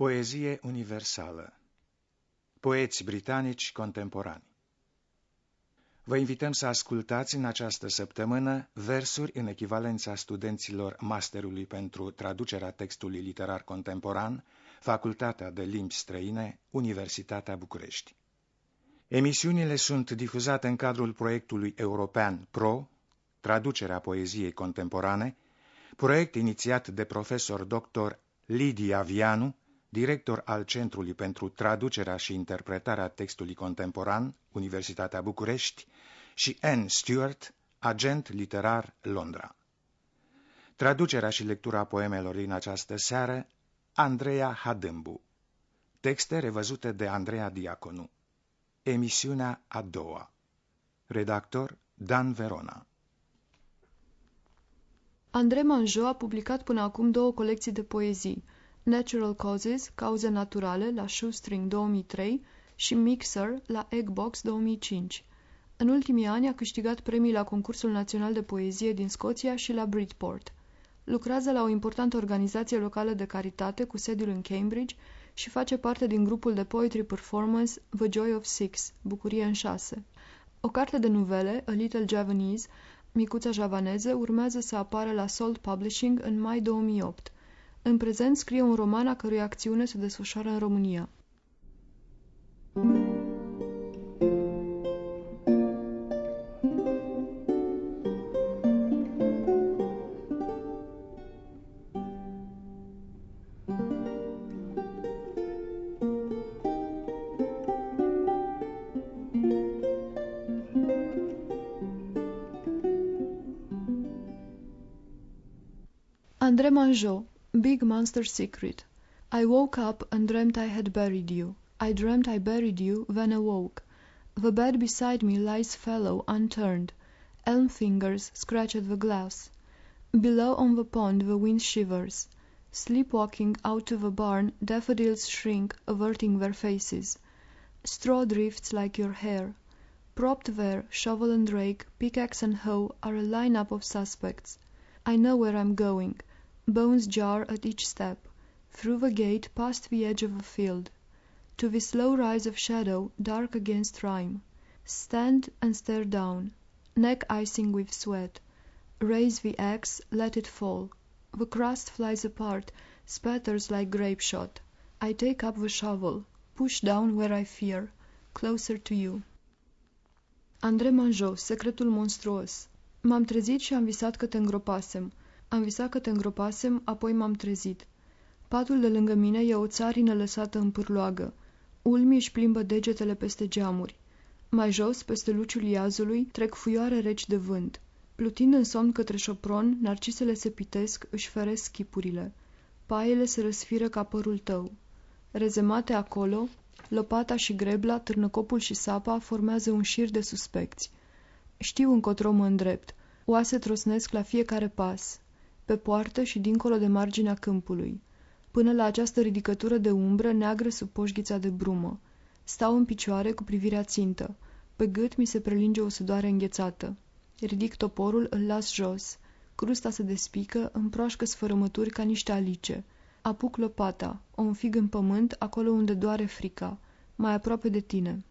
Poezie universală. Poeți britanici contemporani. Vă invităm să ascultați în această săptămână versuri în echivalența studenților Masterului pentru traducerea textului literar contemporan, Facultatea de Limbi Străine, Universitatea București. Emisiunile sunt difuzate în cadrul proiectului european PRO, traducerea poeziei contemporane, proiect inițiat de profesor dr. Lidia Vianu, director al Centrului pentru Traducerea și Interpretarea Textului Contemporan, Universitatea București, și Anne Stewart, agent literar Londra. Traducerea și lectura poemelor din această seară, Andreea Hadâmbu. Texte revăzute de Andreea Diaconu. Emisiunea a doua. Redactor Dan Verona. André Manjot a publicat până acum 2 colecții de poezii, Natural Causes, Cauze naturale, la Shoestring 2003 și Mixer, la Eggbox 2005. În ultimii ani a câștigat premii la Concursul Național de Poezie din Scoția și la Bridport. Lucrează la o importantă organizație locală de caritate cu sediul în Cambridge și face parte din grupul de poetry performance The Joy of Six, Bucurie în 6. O carte de nuvele, A Little Javanese, Micuța javaneză, urmează să apară la Salt Publishing în mai 2008. În prezent scrie un roman a cărui acțiune se desfășoară în România. André Manjot, Big Monster Secret. I woke up and dreamt I had buried you. I dreamt I buried you, then awoke. The bed beside me lies fallow, unturned. Elm fingers scratch at the glass. Below on the pond the wind shivers. Sleepwalking out to the barn, daffodils shrink, averting their faces. Straw drifts like your hair. Propped there, shovel and rake, pickaxe and hoe are a line-up of suspects. I know where I'm going. Bones jar at each step. Through the gate, past the edge of a field. To the slow rise of shadow, dark against rime. Stand and stare down. Neck icing with sweat. Raise the axe, let it fall. The crust flies apart, spatters like grape shot. I take up the shovel. Push down where I fear. Closer to you. André Manjot, Secretul monstruos. M-am trezit și am visat că te îngropasem. Am visat că te îngropasem, apoi m-am trezit. Patul de lângă mine e o țarină lăsată în pârloagă. Ulmii își plimbă degetele peste geamuri. Mai jos, peste luciul iazului, trec fuioare reci de vânt. Plutind în somn către șopron, narcisele se pitesc, își feresc chipurile. Paiele se răsfiră ca părul tău. Rezemate acolo, lopata și grebla, târnăcopul și sapa formează un șir de suspecți. Știu încotro mă îndrept. Oase trosnesc la fiecare pas. Pe poartă și dincolo de marginea câmpului, până la această ridicătură de umbră neagră sub poșghița de brumă. Stau în picioare cu privirea țintă. Pe gât mi se prelinge o sudoare înghețată. Ridic toporul, îl las jos. Crusta se despică, împroașcă sfărămături ca niște alice. Apuc lopata, o înfig în pământ, acolo unde doare frica, mai aproape de tine.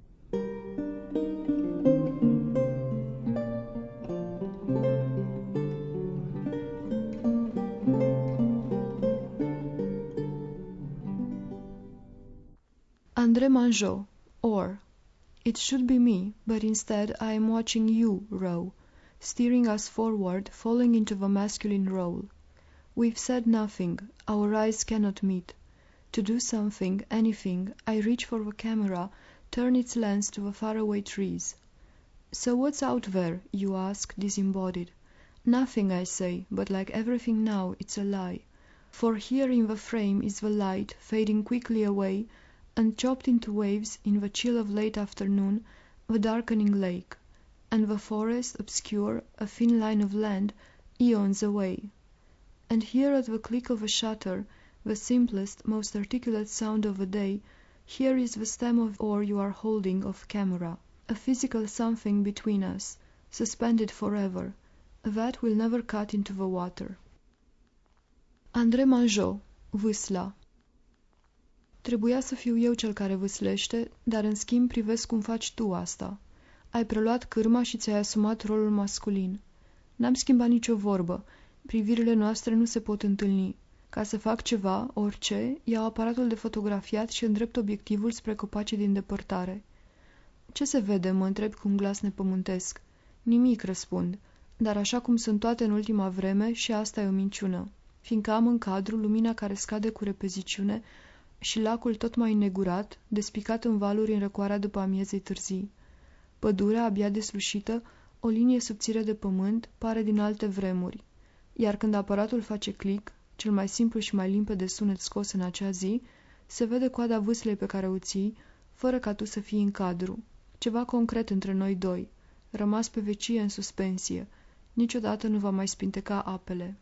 André Manjot, or. It should be me, but instead I am watching you row, steering us forward, falling into the masculine role. We've said nothing, our eyes cannot meet. To do something, anything, I reach for the camera, turn its lens to the faraway trees. So what's out there, you ask, disembodied? Nothing, I say, but like everything now, it's a lie. For here in the frame is the light, fading quickly away, and chopped into waves in the chill of late afternoon, the darkening lake, and the forest obscure, a thin line of land, eons away. And here at the click of a shutter, the simplest, most articulate sound of the day, here is the stem of oar you are holding of camera, a physical something between us, suspended forever, that will never cut into the water. André Manjot, Vâsla. Trebuia să fiu eu cel care vâslește, dar în schimb privesc cum faci tu asta. Ai preluat cârma și ți-ai asumat rolul masculin. N-am schimbat nicio vorbă. Privirile noastre nu se pot întâlni. Ca să fac ceva, orice, iau aparatul de fotografiat și îndrept obiectivul spre copacii din depărtare. Ce se vede?" mă întreb cu un glas nepământesc. Nimic, răspund, dar așa cum sunt toate în ultima vreme, și asta e o minciună, fiindcă am în cadru lumina care scade cu repeziciune și lacul tot mai înnegurat, despicat în valuri în răcoarea după amiezei târzii. Pădurea, abia deslușită, o linie subțire de pământ, pare din alte vremuri, iar când aparatul face click, cel mai simplu și mai limpede sunet scos în acea zi, se vede coada vâslei pe care o ții, fără ca tu să fii în cadru. Ceva concret între noi doi, rămas pe vecie în suspensie. Niciodată nu va mai spinteca apele.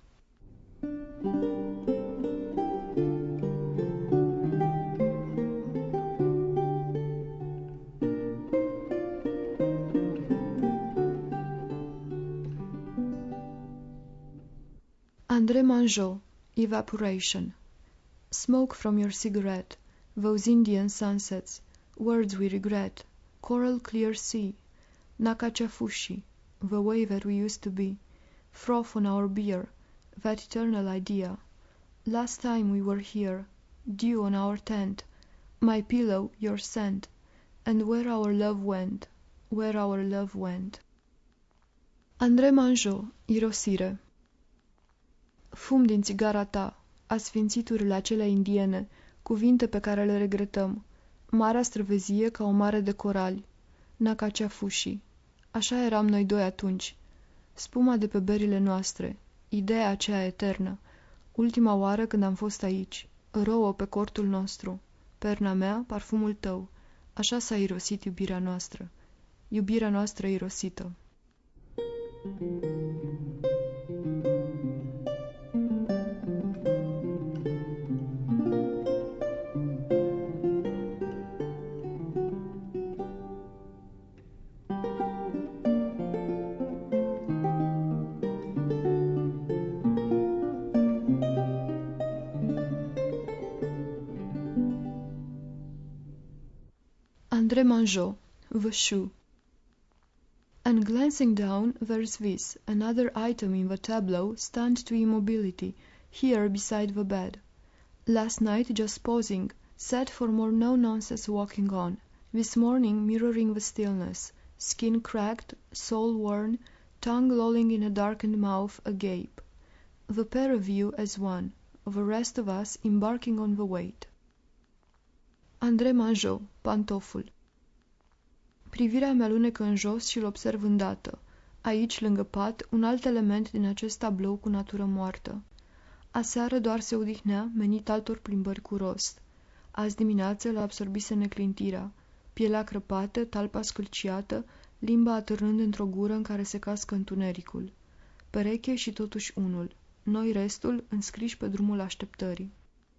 André Manjot, Evaporation. Smoke from your cigarette, those Indian sunsets, words we regret, coral clear sea, Nakachafushi, the way that we used to be, froth on our beer, that eternal idea. Last time we were here, dew on our tent, my pillow, your scent, and where our love went, where our love went. André Manjot, Irosire. Fum din țigara ta, asfințiturile acelea indiene, cuvinte pe care le regretăm, marea străvezie ca o mare de corali, Nakachafushi. Așa eram noi doi atunci. Spuma de pe berile noastre, ideea aceea eternă, ultima oară când am fost aici, rouă pe cortul nostru, perna mea, parfumul tău, așa s-a irosit iubirea noastră irosită. André Manjot, The Shoe. And glancing down, there's this, another item in the tableau, stunned to immobility, here beside the bed. Last night just posing, set for more no-nonsense walking on. This morning mirroring the stillness, skin cracked, soul worn, tongue lolling in a darkened mouth agape. The pair of you as one, the rest of us embarking on the weight. André Manjot, Pantoful. Privirea mea alunecă în jos și îl observ îndată. Aici, lângă pat, un alt element din acest tablou cu natură moartă. Aseară doar se odihnea, menit altor plimbări cu rost. Azi dimineață l-a absorbise neclintirea. Pielea crăpată, talpa scâlciată, limba atârnând într-o gură în care se cască întunericul. Pereche și totuși unul. Noi restul, înscriși pe drumul așteptării.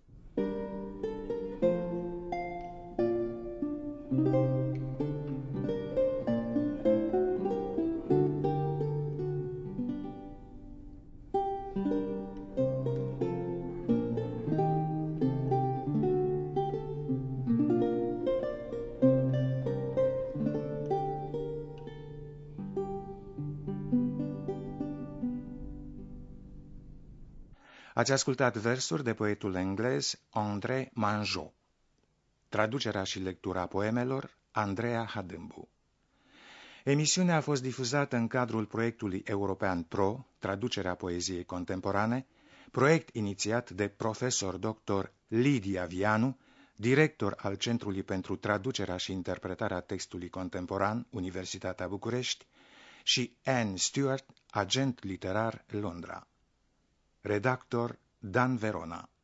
Ați ascultat versuri de poetul englez André Manjot. Traducerea și lectura poemelor Andreea Hadâmbu. Emisiunea a fost difuzată în cadrul proiectului european PRO, traducerea poeziei contemporane, proiect inițiat de profesor dr. Lidia Vianu, director al Centrului pentru Traducerea și Interpretarea Textului Contemporan, Universitatea București, și Anne Stewart, agent literar Londra. Redactor Dan Verona.